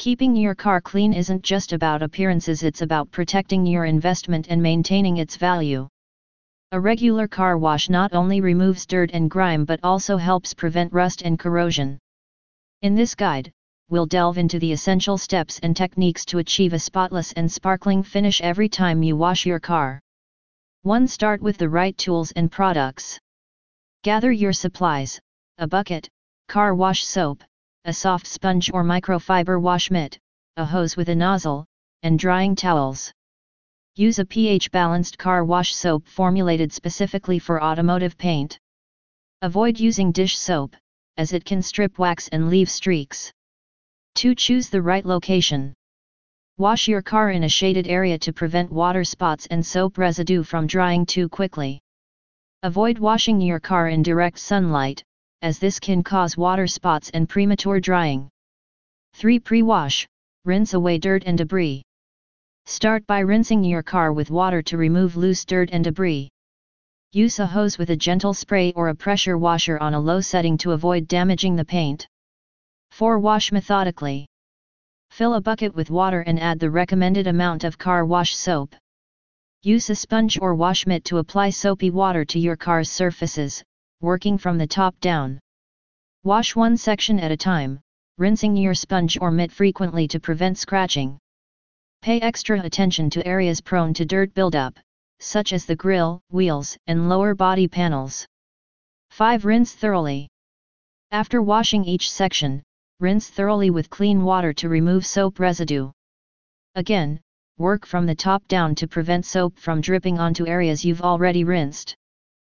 Keeping your car clean isn't just about appearances, it's about protecting your investment and maintaining its value. A regular car wash not only removes dirt and grime but also helps prevent rust and corrosion. In this guide, we'll delve into the essential steps and techniques to achieve a spotless and sparkling finish every time you wash your car. 1. Start with the right tools and products. Gather your supplies: a bucket, car wash soap, a soft sponge or microfiber wash mitt, a hose with a nozzle, and drying towels. Use a pH-balanced car wash soap formulated specifically for automotive paint. Avoid using dish soap, as it can strip wax and leave streaks. 2. Choose the right location. Wash your car in a shaded area to prevent water spots and soap residue from drying too quickly. Avoid washing your car in direct sunlight, as this can cause water spots and premature drying. 3. Pre-wash. Rinse away dirt and debris. Start by rinsing your car with water to remove loose dirt and debris. Use a hose with a gentle spray or a pressure washer on a low setting to avoid damaging the paint. 4. Wash methodically. Fill a bucket with water and add the recommended amount of car wash soap. Use a sponge or wash mitt to apply soapy water to your car's surfaces, working from the top down. Wash one section at a time, rinsing your sponge or mitt frequently to prevent scratching. Pay extra attention to areas prone to dirt buildup, such as the grille, wheels, and lower body panels. 5. Rinse thoroughly. After washing each section, rinse thoroughly with clean water to remove soap residue. Again, work from the top down to prevent soap from dripping onto areas you've already rinsed.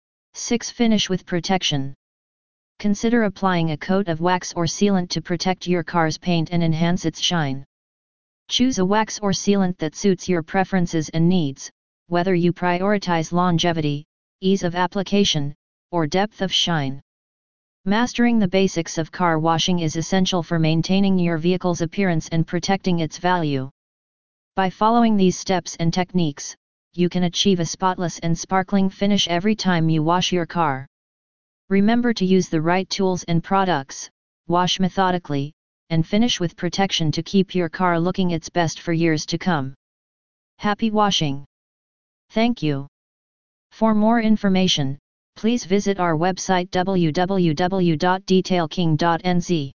6. Finish with protection. Consider applying a coat of wax or sealant to protect your car's paint and enhance its shine. Choose a wax or sealant that suits your preferences and needs, whether you prioritize longevity, ease of application, or depth of shine. Mastering the basics of car washing is essential for maintaining your vehicle's appearance and protecting its value. By following these steps and techniques, you can achieve a spotless and sparkling finish every time you wash your car. Remember to use the right tools and products, wash methodically, and finish with protection to keep your car looking its best for years to come. Happy washing! Thank you. For more information, please visit our website www.detailking.nz.